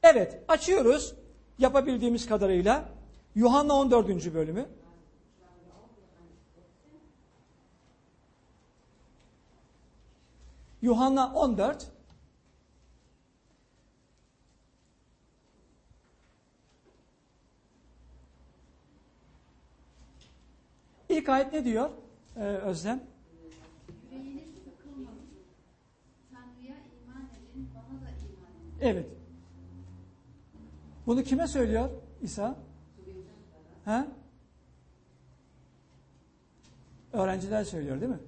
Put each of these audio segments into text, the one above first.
Evet, açıyoruz yapabildiğimiz kadarıyla. Yuhanna 14. bölümü. Yuhanna 14. İlk ayet ne diyor Özlem? Yüreğiniz sıkılmasın. Tanrı'ya iman edin, bana da iman edin. Evet. Bunu kime söylüyor İsa? He? Öğrenciler söylüyor değil mi?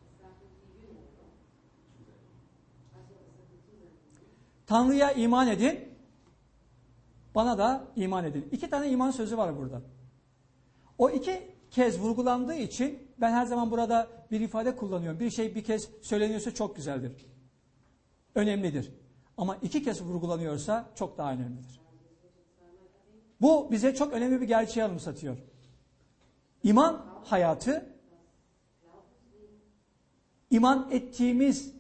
Tanrı'ya iman edin, bana da iman edin. 2 tane iman sözü var burada. O 2 kez vurgulandığı için ben her zaman burada bir ifade kullanıyorum. Bir şey bir kez söyleniyorsa çok güzeldir. Önemlidir. Ama 2 kez vurgulanıyorsa çok daha önemlidir. Bu bize çok önemli bir gerçeği anımsatıyor. İman hayatı, iman ettiğimiz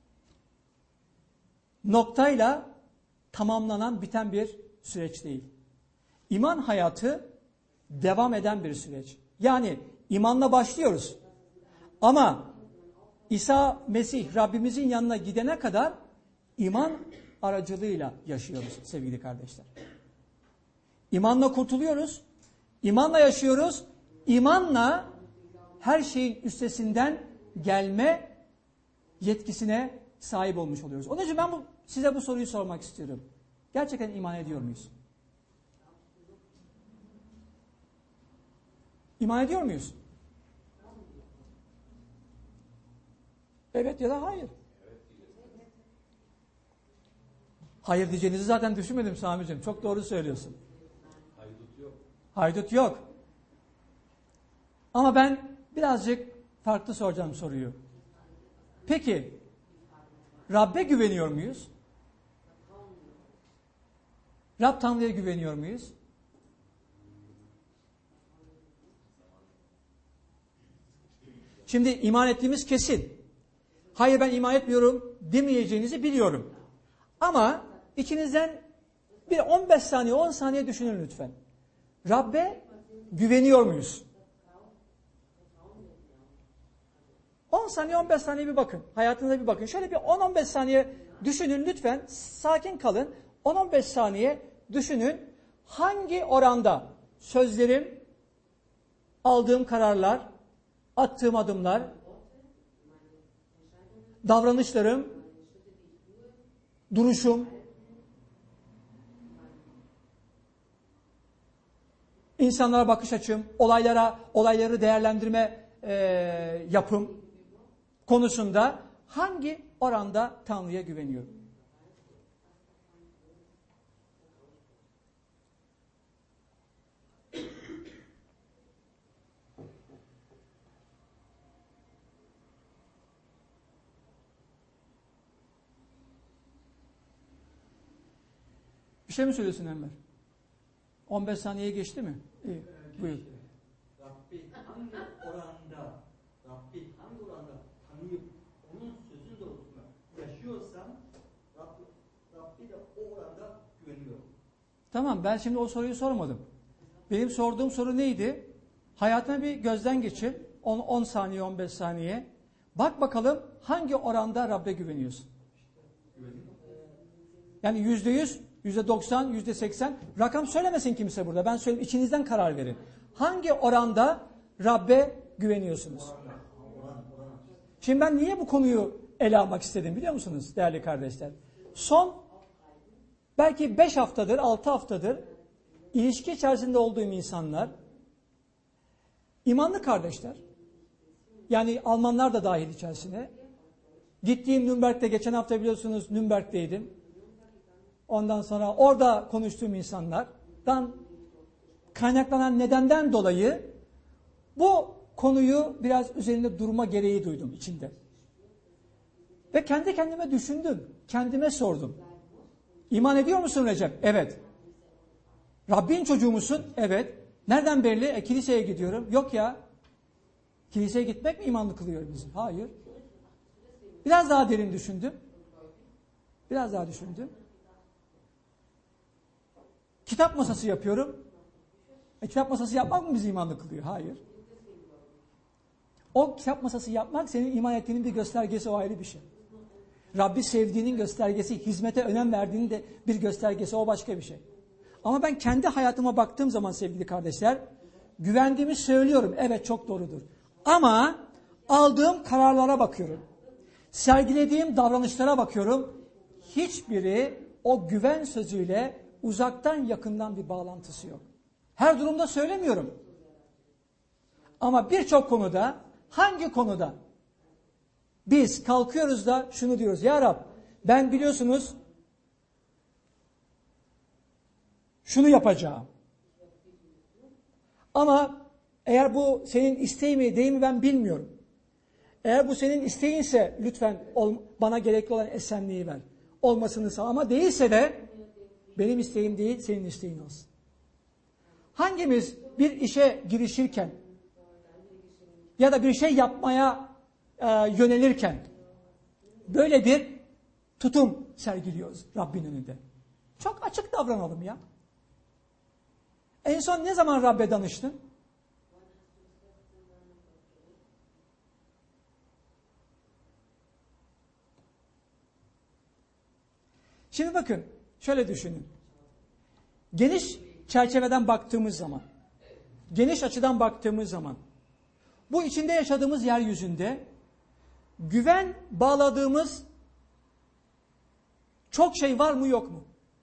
noktayla tamamlanan, biten bir süreç değil. İman hayatı devam eden bir süreç. Yani imanla başlıyoruz. Ama İsa Mesih Rabbimizin yanına gidene kadar iman aracılığıyla yaşıyoruz sevgili kardeşler. İmanla kurtuluyoruz. İmanla yaşıyoruz. İmanla her şeyin üstesinden gelme yetkisine sahip olmuş oluyoruz. Onun için ben size bu soruyu sormak istiyorum. Gerçekten iman ediyor muyuz? İman ediyor muyuz? Evet ya da hayır. Hayır diyeceğinizi zaten düşünmedim Sami'ciğim. Çok doğru söylüyorsun. Haydut yok. Haydut yok. Ama ben birazcık farklı soracağım soruyu. Peki, Rab'be güveniyor muyuz? Rab Tanrı'ya güveniyor muyuz? Şimdi iman ettiğimiz kesin. Hayır ben iman etmiyorum demeyeceğinizi biliyorum. Ama içinizden bir 15 saniye 10 saniye düşünün lütfen. Rab'be güveniyor muyuz? 10 saniye 15 saniye bir bakın. Hayatınıza bir bakın. Şöyle bir 10-15 saniye düşünün lütfen. Sakin kalın. 10-15 saniye düşünün. Hangi oranda sözlerim, aldığım kararlar, attığım adımlar, davranışlarım, duruşum, insanlara bakış açım, olayları değerlendirme yapım konusunda hangi oranda Tanrı'ya güveniyorum? Bir şey mi söylüyorsun Enver? 15 saniyeye geçti mi? İyi, buyur. Rabbi hangi oranda tanıyıp onun sözü doğrultusunda yaşıyorsam Rabbi de o oranda güveniyor. Tamam, ben şimdi o soruyu sormadım. Benim sorduğum soru neydi? Hayatına bir gözden geçir. 10 saniye, 15 saniye. Bak bakalım hangi oranda Rab'be güveniyorsun? Yani %100, %90, %80 rakam söylemesin kimse burada. Ben söyleyeyim, içinizden karar verin. Hangi oranda Rab'be güveniyorsunuz? Şimdi ben niye bu konuyu ele almak istedim biliyor musunuz değerli kardeşler? Son belki 5 haftadır, 6 haftadır ilişki içerisinde olduğum insanlar, imanlı kardeşler, yani Almanlar da dahil içerisine. Gittiğim Nürnberg'de, geçen hafta biliyorsunuz Nürnberg'deydim. Ondan sonra orada konuştuğum insanlardan kaynaklanan nedenden dolayı bu konuyu biraz üzerinde durma gereği duydum içinde. Ve kendi kendime düşündüm, kendime sordum. İman ediyor musun Recep? Evet. Rabbin çocuğu musun? Evet. Nereden belli? Kiliseye gidiyorum. Yok ya. Kiliseye gitmek mi imanlı kılıyor bizi? Hayır. Biraz daha derin düşündüm. Biraz daha düşündüm. Kitap masası yapıyorum. Kitap masası yapmak mı bizi imanlı kılıyor? Hayır. O kitap masası yapmak senin iman ettiğinin bir göstergesi, o ayrı bir şey. Rabbi sevdiğinin göstergesi, hizmete önem verdiğinin de bir göstergesi, o başka bir şey. Ama ben kendi hayatıma baktığım zaman sevgili kardeşler, güvendiğimi söylüyorum. Evet, çok doğrudur. Ama aldığım kararlara bakıyorum. Sergilediğim davranışlara bakıyorum. Hiçbiri o güven sözüyle uzaktan yakından bir bağlantısı yok. Her durumda söylemiyorum. Ama birçok konuda, hangi konuda biz kalkıyoruz da şunu diyoruz: Ya Rab, ben biliyorsunuz şunu yapacağım. Ama eğer bu senin isteğin mi değil mi ben bilmiyorum. Eğer bu senin isteğinse lütfen bana gerekli olan esenliği ver. Olmasını sağ. Ama değilse de benim isteğim değil, senin isteğin olsun. Hangimiz bir işe girişirken ya da bir şey yapmaya yönelirken böyle bir tutum sergiliyoruz Rabbin önünde? Çok açık davranalım ya. En son ne zaman Rabbe danıştın? Şimdi bakın, şöyle düşünün. Geniş çerçeveden baktığımız zaman, geniş açıdan baktığımız zaman, bu içinde yaşadığımız yeryüzünde güven bağladığımız çok şey var mı yok mu?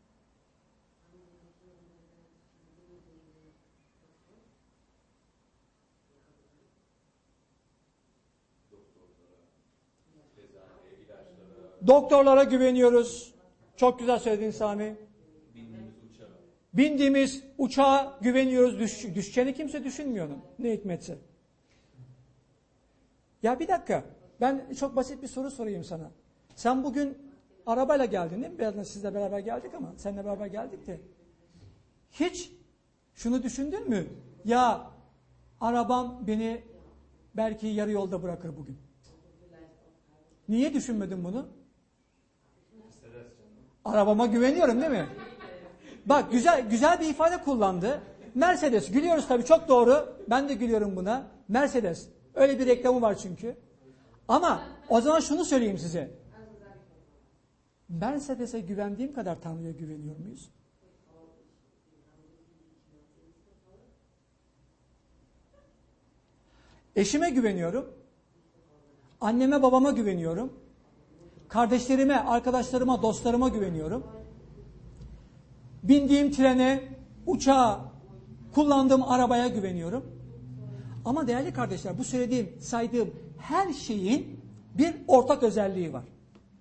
Doktorlara güveniyoruz. Çok güzel söyledin Sami. Bindiğimiz uçağa güveniyoruz. Düşeceğini kimse düşünmüyor onun. Ne hikmetse. Ya bir dakika. Ben çok basit bir soru sorayım sana. Sen bugün arabayla geldin değil mi? Biraz sizle beraber geldik ama seninle beraber geldik de. Hiç şunu düşündün mü? Ya arabam beni belki yarı yolda bırakır bugün. Niye düşünmedin bunu? Arabama güveniyorum değil mi? Bak güzel bir ifade kullandı. Mercedes. Gülüyoruz tabii, çok doğru. Ben de gülüyorum buna. Mercedes. Öyle bir reklamı var çünkü. Ama o zaman şunu söyleyeyim size. Mercedes'e güvendiğim kadar Tanrı'ya güveniyor muyuz? Eşime güveniyorum. Anneme babama güveniyorum. Kardeşlerime, arkadaşlarıma, dostlarıma güveniyorum. Bindiğim trene, uçağa, kullandığım arabaya güveniyorum. Ama değerli kardeşler, bu söylediğim, saydığım her şeyin bir ortak özelliği var.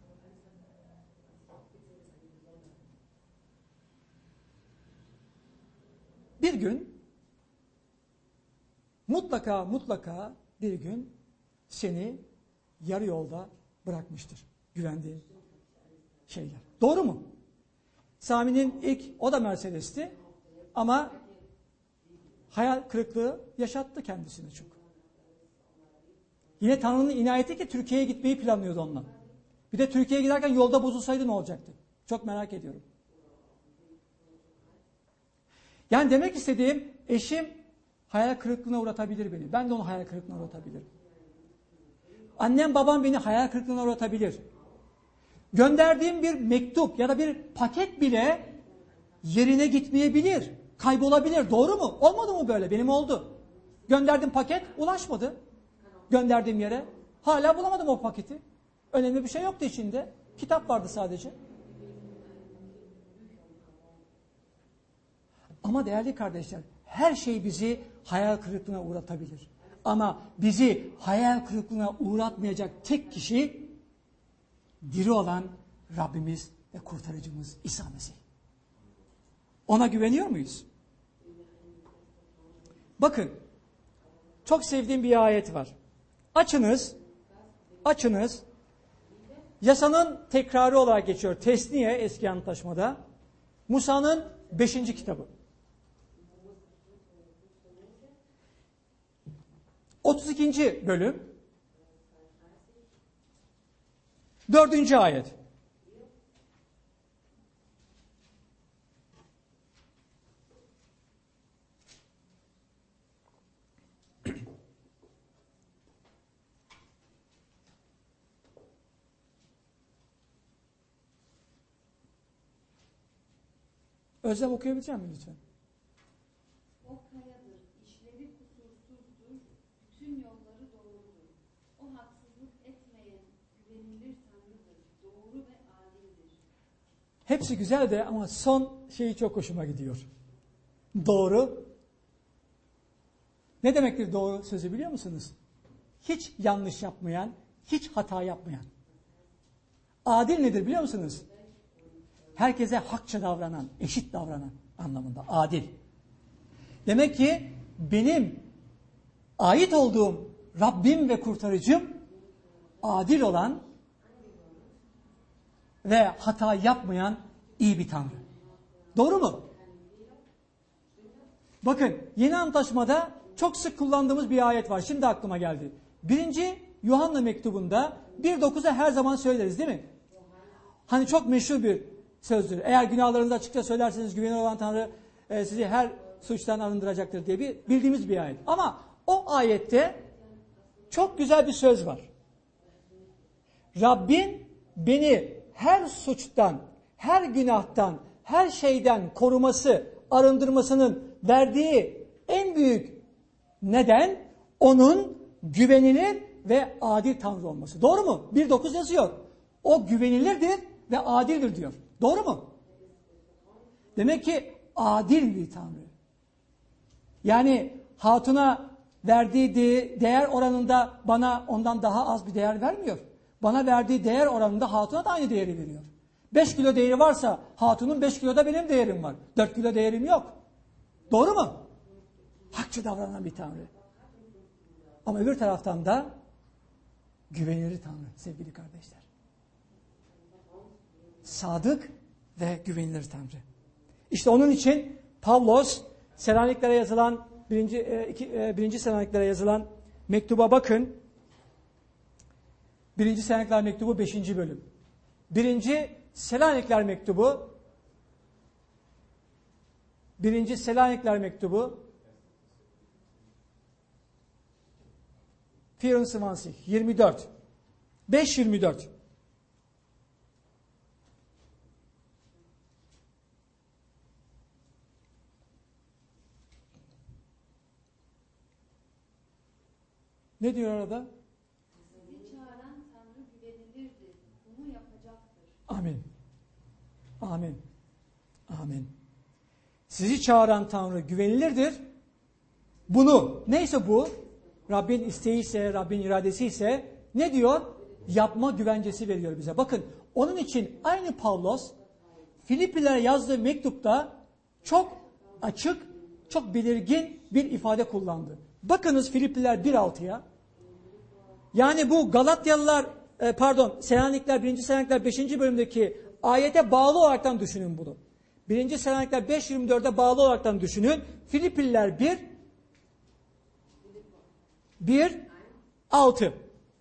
Bir gün, mutlaka bir gün seni yarı yolda bırakmıştır güvendiğin şeyler. Doğru mu? Sami'nin o da Mercedes'ti ama hayal kırıklığı yaşattı kendisine çok. Yine Tanrı'nın inayeti ki Türkiye'ye gitmeyi planlıyordu onunla. Bir de Türkiye'ye giderken yolda bozulsaydı ne olacaktı? Çok merak ediyorum. Yani demek istediğim, eşim hayal kırıklığına uğratabilir beni. Ben de onu hayal kırıklığına uğratabilirim. Annem babam beni hayal kırıklığına uğratabilir. Gönderdiğim bir mektup ya da bir paket bile yerine gitmeyebilir. Kaybolabilir. Doğru mu? Olmadı mı böyle? Benim oldu. Gönderdim paket, ulaşmadı. Gönderdiğim yere. Hala bulamadım o paketi. Önemli bir şey yoktu içinde. Kitap vardı sadece. Ama değerli kardeşler, her şey bizi hayal kırıklığına uğratabilir. Ama bizi hayal kırıklığına uğratmayacak tek kişi diri olan Rabbimiz ve kurtarıcımız İsa Mesih. Ona güveniyor muyuz? Bakın, çok sevdiğim bir ayet var. Açınız. Yasanın tekrarı olarak geçiyor. Tesniye eski antlaşmada. Musa'nın 5. kitabı. 32. bölüm. 4. ayet. Özlem okuyabilecek misin lütfen? O kayadır, işleri kusursuzdur, bütün yolları doğrudur. O haksızlık etmeyen, güvenilir Tanrıdır, doğru ve adildir. Hepsi güzel de ama son şeyi çok hoşuma gidiyor. Doğru. Ne demektir doğru sözü biliyor musunuz? Hiç yanlış yapmayan, hiç hata yapmayan. Adil nedir biliyor musunuz? Herkese hakça davranan, eşit davranan anlamında. Adil. Demek ki benim ait olduğum Rabbim ve kurtarıcım adil olan ve hata yapmayan iyi bir Tanrı. Doğru mu? Bakın Yeni Antlaşma'da çok sık kullandığımız bir ayet var. Şimdi aklıma geldi. 1. Yuhanna mektubunda 1.9'a her zaman söyleriz değil mi? Hani çok meşhur bir sözdür. Eğer günahlarınızı açıkça söylerseniz güvenilir olan Tanrı sizi her suçtan arındıracaktır diye bildiğimiz bir ayet. Ama o ayette çok güzel bir söz var. Rabbin beni her suçtan, her günahtan, her şeyden koruması, arındırmasının verdiği en büyük neden onun güvenilir ve adil Tanrı olması. Doğru mu? 1.9 yazıyor. O güvenilirdir ve adildir diyor. Doğru mu? Demek ki adil bir Tanrı. Yani hatuna verdiği değer oranında bana ondan daha az bir değer vermiyor. Bana verdiği değer oranında hatuna da aynı değeri veriyor. 5 kilo değeri varsa hatunun 5 kiloda benim değerim var. 4 kilo değerim yok. Doğru mu? Hakça davranan bir Tanrı. Ama öbür taraftan da güvenilir Tanrı sevgili kardeşler. Sadık ve güvenilir Tanrı. İşte onun için Pavlos Selaniklere yazılan 1. Selaniklere yazılan mektuba bakın. 1. Selanikler mektubu 5. bölüm. 1. Selanikler mektubu 1. Selanikler mektubu 24 5:24 Ne diyor orada? Sizi çağıran Tanrı güvenilirdir. Bunu yapacaktır. Amin. Amin. Amin. Sizi çağıran Tanrı güvenilirdir. Bunu, neyse bu, Rabbin isteği ise, Rabbin iradesi ise ne diyor? Yapma güvencesi veriyor bize. Bakın, onun için aynı Pavlos, Filiplilere yazdığı mektupta çok açık, çok belirgin bir ifade kullandı. Bakınız Filipliler 1.6'ya. Yani bu Galatyalılar, Selanikler, 1. Selanikler 5. bölümdeki ayete bağlı olaraktan düşünün bunu. 1. Selanikler 5.24'e bağlı olaraktan düşünün. Filipliler 1.6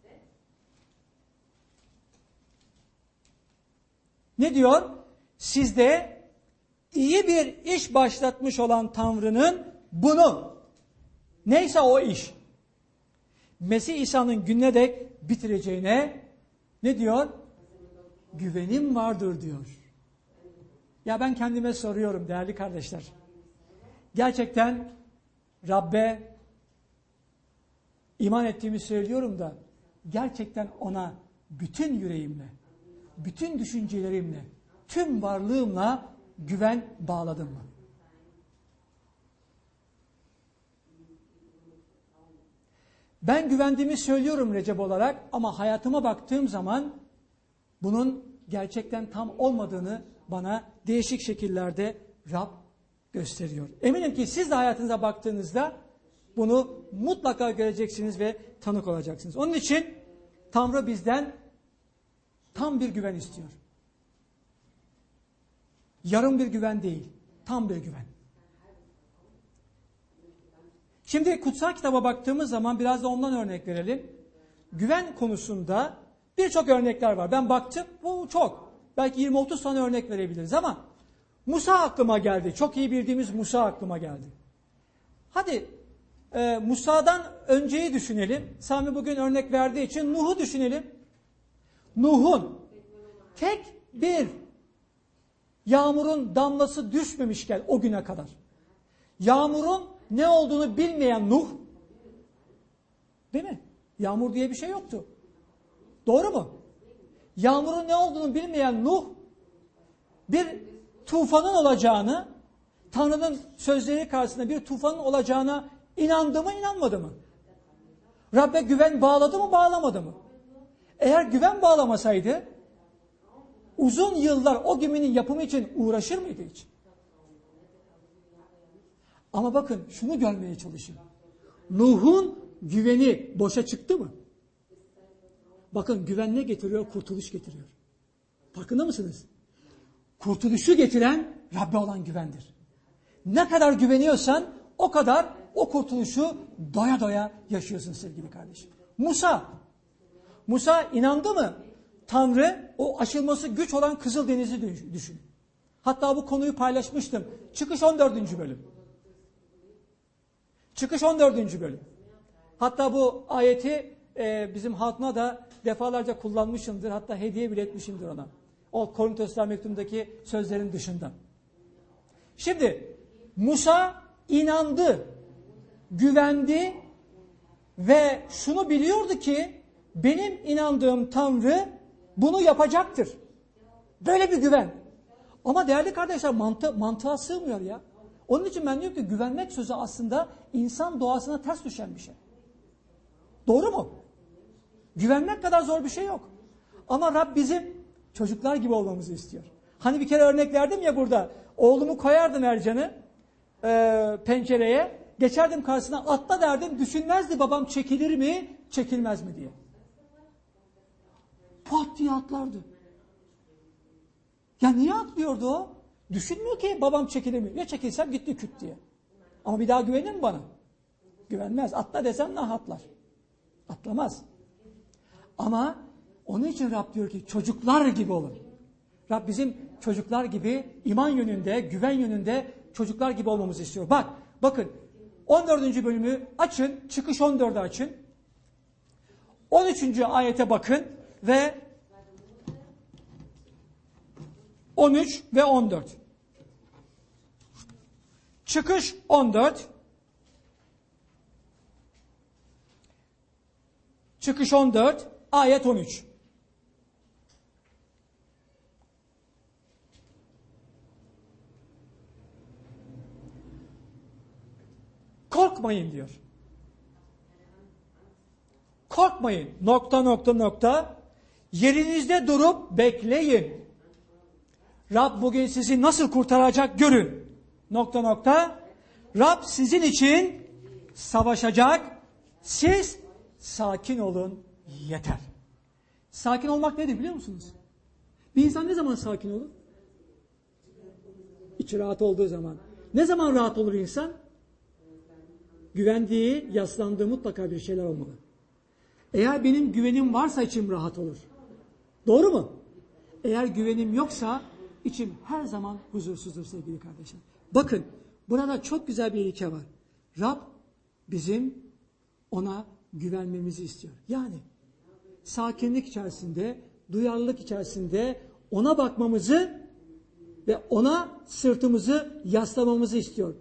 Ne diyor? Sizde iyi bir iş başlatmış olan Tanrı'nın bunu, neyse o iş, Mesih İsa'nın gününe dek bitireceğine ne diyor? Güvenim vardır diyor. Ya ben kendime soruyorum değerli kardeşler. Gerçekten Rabbe iman ettiğimi söylüyorum da gerçekten ona bütün yüreğimle, bütün düşüncelerimle, tüm varlığımla güven bağladım mı? Ben güvendiğimi söylüyorum Recep olarak ama hayatıma baktığım zaman bunun gerçekten tam olmadığını bana değişik şekillerde Rab gösteriyor. Eminim ki siz de hayatınıza baktığınızda bunu mutlaka göreceksiniz ve tanık olacaksınız. Onun için Tanrı bizden tam bir güven istiyor. Yarım bir güven değil, tam bir güven. Şimdi kutsal kitaba baktığımız zaman biraz da ondan örnek verelim. Güven konusunda birçok örnekler var. Ben baktım, bu çok. Belki 20-30 tane örnek verebiliriz ama Musa aklıma geldi. Çok iyi bildiğimiz Musa aklıma geldi. Hadi Musa'dan önceyi düşünelim. Sami bugün örnek verdiği için Nuh'u düşünelim. Nuh'un tek bir yağmurun damlası düşmemişken o güne kadar, yağmurun ne olduğunu bilmeyen Nuh, değil mi? Yağmur diye bir şey yoktu. Doğru mu? Yağmurun ne olduğunu bilmeyen Nuh, bir tufanın olacağını, Tanrı'nın sözleri karşısında bir tufanın olacağına inandı mı, inanmadı mı? Rabbe güven bağladı mı, bağlamadı mı? Eğer güven bağlamasaydı, uzun yıllar o geminin yapımı için uğraşır mıydı hiç? Ama bakın şunu görmeye çalışın. Nuh'un güveni boşa çıktı mı? Bakın güven ne getiriyor? Kurtuluş getiriyor. Farkında mısınız? Kurtuluşu getiren Rabbe olan güvendir. Ne kadar güveniyorsan o kadar o kurtuluşu doya doya yaşıyorsun sevgili kardeşim. Musa inandı mı? Tanrı o aşılması güç olan Kızıldeniz'i düşün. Hatta bu konuyu paylaşmıştım. Çıkış 14. bölüm. Çıkış 14. bölüm. Hatta bu ayeti bizim halkına da defalarca kullanmışımdır. Hatta hediye bile etmişimdir ona. O Korintoslar mektubundaki sözlerin dışında. Şimdi Musa inandı, güvendi ve şunu biliyordu ki benim inandığım Tanrı bunu yapacaktır. Böyle bir güven. Ama değerli kardeşler mantığa sığmıyor ya. Onun için ben diyorum ki güvenmek sözü aslında insan doğasına ters düşen bir şey. Doğru mu? Güvenmek kadar zor bir şey yok. Ama Rab bizim çocuklar gibi olmamızı istiyor. Hani bir kere örnek verdim ya burada. Oğlumu koyardım Ercan'ı pencereye. Geçerdim karşısına, atla derdim. Düşünmezdi babam çekilir mi, çekilmez mi diye. Pat diye atlardı. Ya niye atlıyordu o? Düşünmüyor ki babam çekilir mi? Ya çekilsem gitti küt diye. Ama bir daha güvenir mi bana? Güvenmez. Atla desem nah atlar. Atlamaz. Ama onun için Rab diyor ki çocuklar gibi olun. Rab bizim çocuklar gibi iman yönünde, güven yönünde çocuklar gibi olmamızı istiyor. Bakın 14. bölümü açın, çıkış 14'ü açın. 13. ayete bakın ve 13 ve 14. Çıkış 14. Çıkış 14, ayet 13. Korkmayın diyor. Korkmayın. ... Yerinizde durup bekleyin. Rab bugün sizi nasıl kurtaracak görün. ... Rab sizin için savaşacak. Siz sakin olun yeter. Sakin olmak nedir biliyor musunuz? Bir insan ne zaman sakin olur? İçi rahat olduğu zaman. Ne zaman rahat olur insan? Güvendiği, yaslandığı mutlaka bir şeyler olmalı. Eğer benim güvenim varsa içim rahat olur. Doğru mu? Eğer güvenim yoksa içim her zaman huzursuzdur sevgili kardeşim. Bakın burada çok güzel bir ilke var. Rab bizim ona güvenmemizi istiyor. Yani sakinlik içerisinde, duyarlılık içerisinde ona bakmamızı ve ona sırtımızı yaslamamızı istiyor.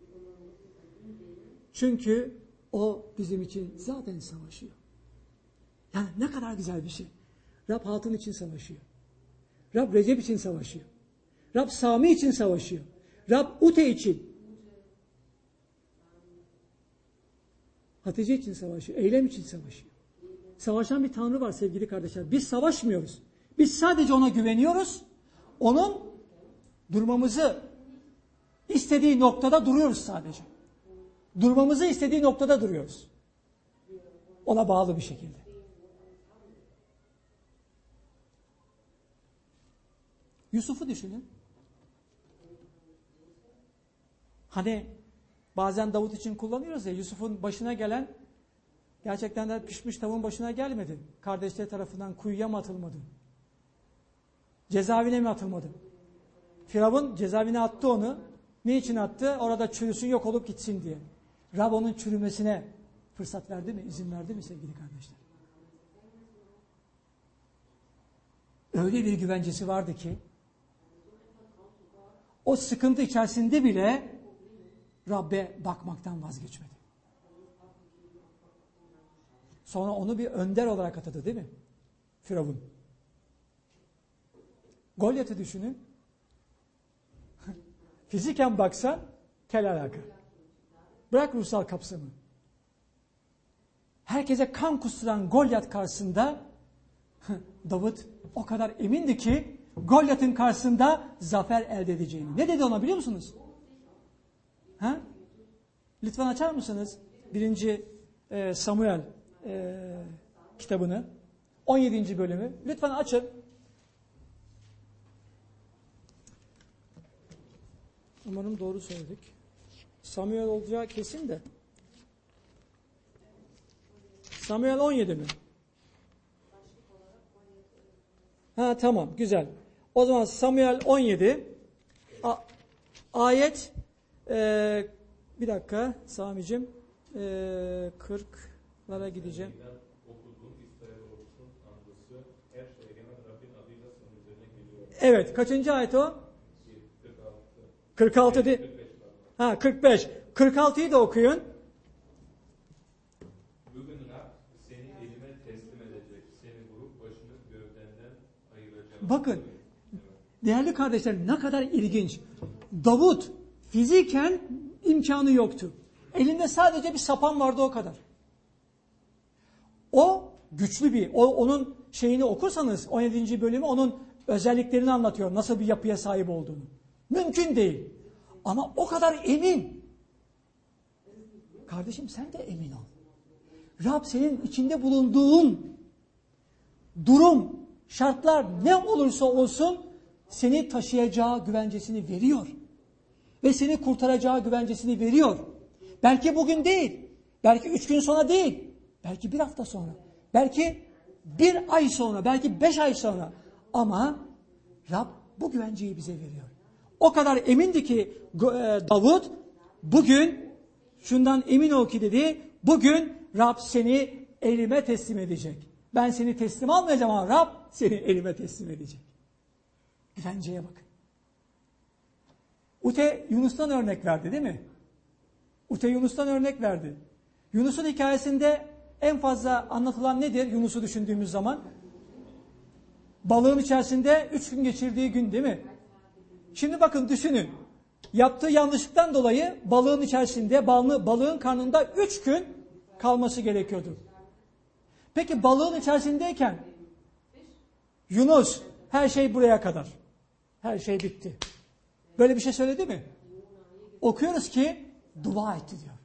Çünkü o bizim için zaten savaşıyor. Yani ne kadar güzel bir şey. Rab Hatun için savaşıyor. Rab Recep için savaşıyor. Rab Sami için savaşıyor. Rab Ute için. Hatice için savaşıyor. Eylem için savaşıyor. Savaşan bir Tanrı var sevgili kardeşler. Biz savaşmıyoruz. Biz sadece ona güveniyoruz. Onun durmamızı istediği noktada duruyoruz sadece. Durmamızı istediği noktada duruyoruz. Ona bağlı bir şekilde. Yusuf'u düşünün. Hani bazen Davut için kullanıyoruz ya, Yusuf'un başına gelen gerçekten de pişmiş tavuğun başına gelmedi. Kardeşleri tarafından kuyuya mı atılmadı? Cezaevine mi atılmadı? Firavun cezaevine attı onu. Ne için attı? Orada çürüsün, yok olup gitsin diye. Rab onun çürümesine fırsat verdi mi? İzin verdi mi sevgili kardeşler? Öyle bir güvencesi vardı ki o sıkıntı içerisinde bile Rabbe bakmaktan vazgeçmedi. Sonra onu bir önder olarak atadı değil mi? Firavun. Golyat'ı düşünün. Fiziken baksan kel alaka. Bırak ruhsal kapsamı. Herkese kan kusturan Golyat karşısında Davut o kadar emindi ki Golyat'ın karşısında zafer elde edeceğini. Ne dedi ona biliyor musunuz? Ha? Lütfen açar mısınız? 1. Samuel kitabını. 17. bölümü. Lütfen açın. Umarım doğru söyledik. Samuel olacağı kesin de. Samuel 17 mi? Ha tamam, güzel. O zaman Samuel 17 ayet bir dakika Sami'cim 40'lara gideceğim. Evet, kaçıncı ayet o? 46 değil. Ha 45. 46'yı da okuyun. Bugün Rab seni elime teslim edecek. Seni vurup başını gövdenden ayıracağım. Bakın, değerli kardeşler ne kadar ilginç. Davut fiziken imkanı yoktu. Elinde sadece bir sapan vardı o kadar. O güçlü onun şeyini okursanız 17. bölümü onun özelliklerini anlatıyor. Nasıl bir yapıya sahip olduğunu. Mümkün değil. Ama o kadar emin. Kardeşim sen de emin ol. Rab senin içinde bulunduğun durum, şartlar ne olursa olsun seni taşıyacağı güvencesini veriyor. Ve seni kurtaracağı güvencesini veriyor. Belki bugün değil. Belki 3 gün sonra değil. Belki 1 hafta sonra. Belki 1 ay sonra. Belki 5 ay sonra. Ama Rab bu güvenceyi bize veriyor. O kadar emindi ki Davut bugün şundan emin ol ki dedi. Bugün Rab seni elime teslim edecek. Ben seni teslim almayacağım ama Rab seni elime teslim edecek. Güvenceye bakın. Ute Yunus'tan örnek verdi değil mi? Ute Yunus'tan örnek verdi. Yunus'un hikayesinde en fazla anlatılan nedir Yunus'u düşündüğümüz zaman? Balığın içerisinde 3 gün geçirdiği gün değil mi? Şimdi bakın düşünün. Yaptığı yanlışlıktan dolayı balığın içerisinde, balığın karnında 3 gün kalması gerekiyordu. Peki balığın içerisindeyken Yunus her şey buraya kadar. Her şey bitti. Böyle bir şey söyledi mi? Okuyoruz ki dua etti diyor.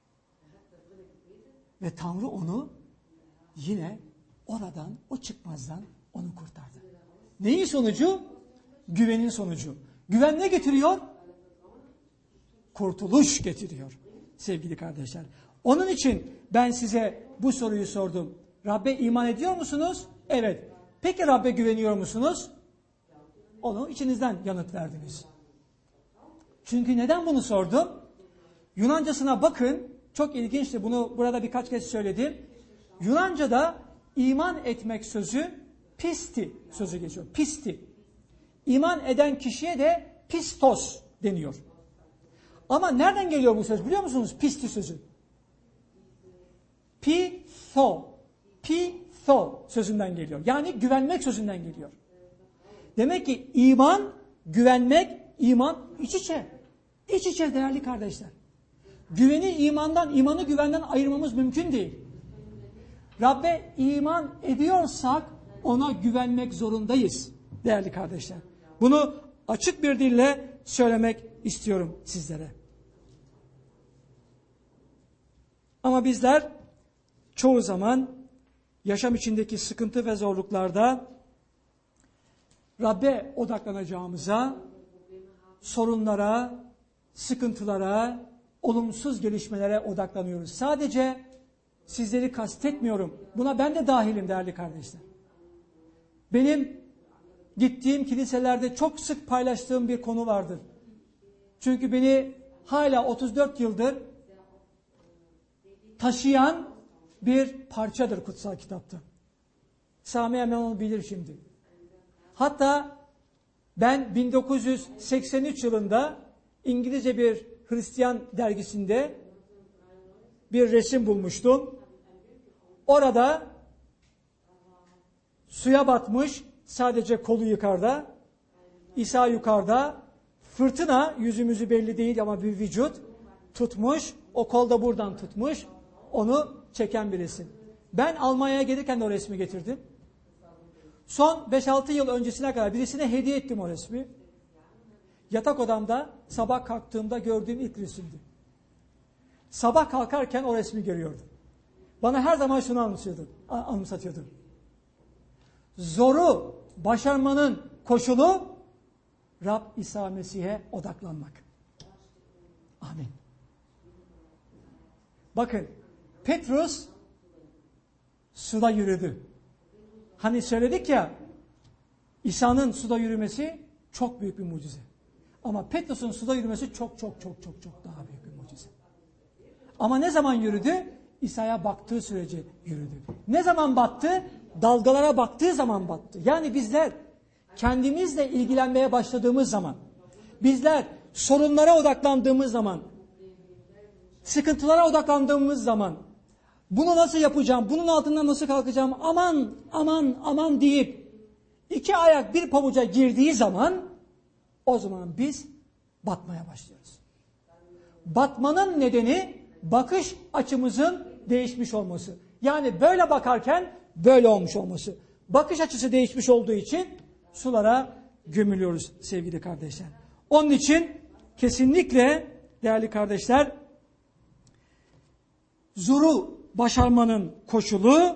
Ve Tanrı onu yine oradan, o çıkmazdan onu kurtardı. Neyin sonucu? Güvenin sonucu. Güven ne getiriyor? Kurtuluş getiriyor sevgili kardeşler. Onun için ben size bu soruyu sordum. Rabbe iman ediyor musunuz? Evet. Peki Rabbe güveniyor musunuz? Onu içinizden yanıt verdiniz. Çünkü neden bunu sordum? Yunancasına bakın. Çok ilginçti. Bunu burada birkaç kez söyledim. Yunanca'da iman etmek sözü pisti sözü geçiyor. Pisti. İman eden kişiye de pistos deniyor. Ama nereden geliyor bu söz biliyor musunuz? Pisti sözü. Pitho sözünden geliyor. Yani güvenmek sözünden geliyor. Demek ki iman, güvenmek, iman iç içe. İç içe değerli kardeşler. Güveni imandan, imanı güvenden ayırmamız mümkün değil. Rabbe iman ediyorsak ona güvenmek zorundayız değerli kardeşler. Bunu açık bir dille söylemek istiyorum sizlere. Ama bizler çoğu zaman yaşam içindeki sıkıntı ve zorluklarda Rabbe odaklanacağımıza, sorunlara, sıkıntılara, olumsuz gelişmelere odaklanıyoruz. Sadece sizleri kastetmiyorum. Buna ben de dahilim değerli kardeşler. Benim gittiğim kiliselerde çok sık paylaştığım bir konu vardır. Çünkü beni hala 34 yıldır taşıyan bir parçadır kutsal kitapta. Sami hemen onu bilir şimdi. Hatta Ben 1983 yılında İngilizce bir Hristiyan dergisinde bir resim bulmuştum. Orada suya batmış, sadece kolu yukarıda, İsa yukarıda, fırtına, yüzümüzü belli değil ama bir vücut tutmuş, o kol da buradan tutmuş, onu çeken bir resim. Ben Almanya'ya gelirken de o resmi getirdim. Son 5-6 yıl öncesine kadar birisine hediye ettim o resmi. Yatak odamda sabah kalktığımda gördüğüm ilk resimdi. Sabah kalkarken o resmi görüyordum. Bana her zaman şunu anımsatıyordu. Zoru başarmanın koşulu Rab İsa Mesih'e odaklanmak. Amin. Bakın, Petrus suda yürüdü. Hani söyledik ya, İsa'nın suda yürümesi çok büyük bir mucize. Ama Petrus'un suda yürümesi çok daha büyük bir mucize. Ama ne zaman yürüdü? İsa'ya baktığı sürece yürüdü. Ne zaman battı? Dalgalara baktığı zaman battı. Yani bizler kendimizle ilgilenmeye başladığımız zaman, bizler sorunlara odaklandığımız zaman, sıkıntılara odaklandığımız zaman, bunu nasıl yapacağım, bunun altından nasıl kalkacağım, aman deyip iki ayak bir pabuca girdiği zaman, o zaman biz batmaya başlıyoruz. Batmanın nedeni bakış açımızın değişmiş olması. Yani böyle bakarken böyle olmuş olması. Bakış açısı değişmiş olduğu için sulara gömülüyoruz sevgili kardeşler. Onun için kesinlikle değerli kardeşler, zoru başarmanın koşulu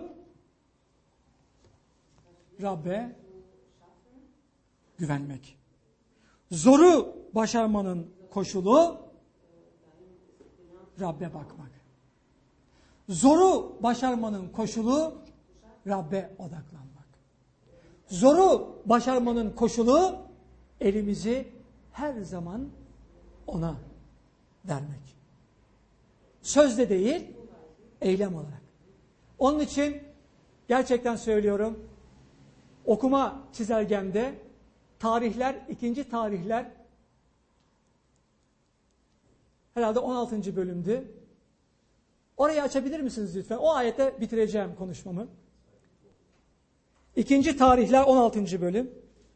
Rabbe güvenmek. Zoru başarmanın koşulu Rabbe bakmak. Zoru başarmanın koşulu Rabbe odaklanmak. Zoru başarmanın koşulu elimizi her zaman ona vermek. Sözde değil, eylem olarak. Onun için gerçekten söylüyorum, okuma çizelgemde tarihler, 2. tarihler herhalde 16. bölümdü. Orayı açabilir misiniz lütfen? O ayette bitireceğim konuşmamı. 2. tarihler 16. bölüm.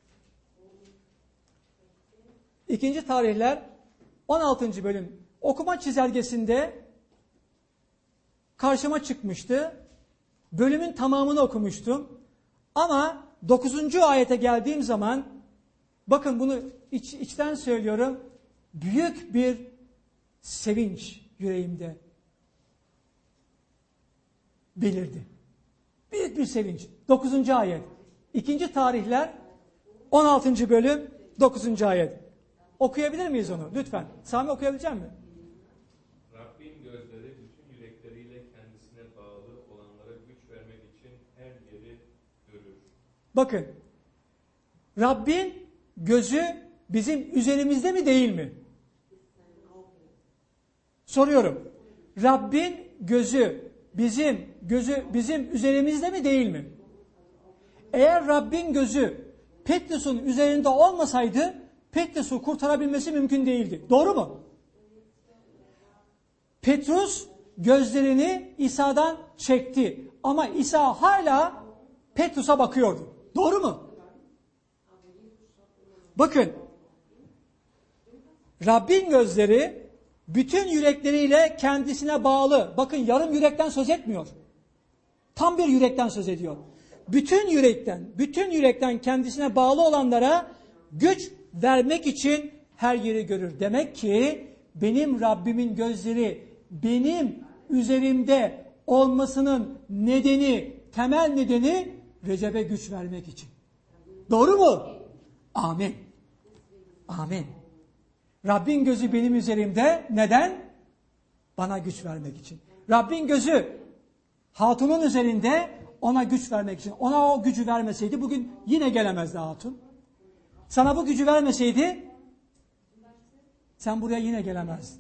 2. tarihler 16. bölüm. Okuma çizelgesinde karşıma çıkmıştı. Bölümün tamamını okumuştum. Ama 9. ayete geldiğim zaman, bakın bunu içten söylüyorum, büyük bir sevinç yüreğimde belirdi. Büyük bir sevinç. 9. ayet. 2. tarihler 16. bölüm 9. ayet. Okuyabilir miyiz onu? Lütfen. Sami okuyabilecek misin? Rabbin gözleri bütün yürekleriyle kendisine bağlı olanlara güç vermek için her yeri görür. Bakın. Rabbin gözü bizim üzerimizde mi değil mi? Soruyorum. Rabbin gözü bizim üzerimizde mi değil mi? Eğer Rabbin gözü Petrus'un üzerinde olmasaydı Petrus'u kurtarabilmesi mümkün değildi. Doğru mu? Petrus gözlerini İsa'dan çekti. Ama İsa hala Petrus'a bakıyordu. Doğru mu? Bakın. Rabbin gözleri bütün yürekleriyle kendisine bağlı. Bakın, yarım yürekten söz etmiyor. Tam bir yürekten söz ediyor. Bütün yürekten kendisine bağlı olanlara güç vermek için her yeri görür. Demek ki benim Rabbimin gözleri benim üzerimde olmasının temel nedeni Recep'e güç vermek için. Doğru mu? Amin. Amin. Rabbin gözü benim üzerimde. Neden? Bana güç vermek için. Rabbin gözü hatunun üzerinde, ona güç vermek için. Ona o gücü vermeseydi bugün yine gelemezdi hatun. Sana bu gücü vermeseydi sen buraya yine gelemezdin.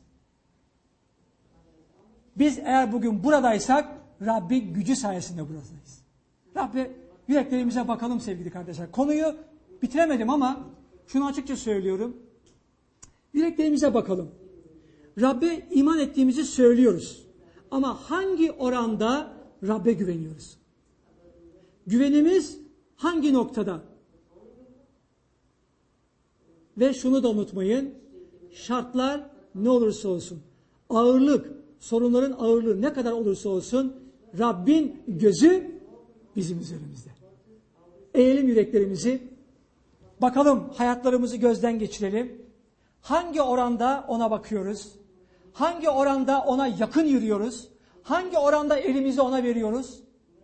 Biz eğer bugün buradaysak Rabbin gücü sayesinde buradayız. Rabbi, yüreklerimize bakalım sevgili kardeşler. Konuyu bitiremedim ama şunu açıkça söylüyorum. Yüreklerimize bakalım. Rabbe iman ettiğimizi söylüyoruz. Ama hangi oranda Rabbe güveniyoruz? Güvenimiz hangi noktada? Ve şunu da unutmayın. Şartlar ne olursa olsun. Ağırlık, sorunların ağırlığı ne kadar olursa olsun Rabbin gözü bizim üzerimizde. Eğelim yüreklerimizi. Bakalım hayatlarımızı gözden geçirelim. Hangi oranda ona bakıyoruz? Hangi oranda ona yakın yürüyoruz? Hangi oranda elimizi ona veriyoruz?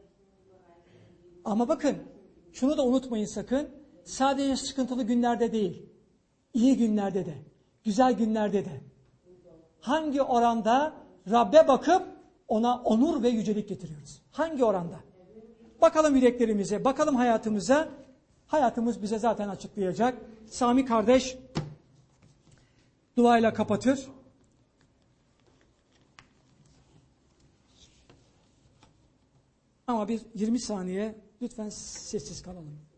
Ama bakın, şunu da unutmayın sakın. Sadece sıkıntılı günlerde değil, iyi günlerde de, güzel günlerde de. Hangi oranda Rabbe bakıp ona onur ve yücelik getiriyoruz? Hangi oranda? Bakalım yüreklerimize, bakalım hayatımıza. Hayatımız bize zaten açıklayacak. Sami kardeş duayla kapatır. Ama bir 20 saniye lütfen sessiz kalalım.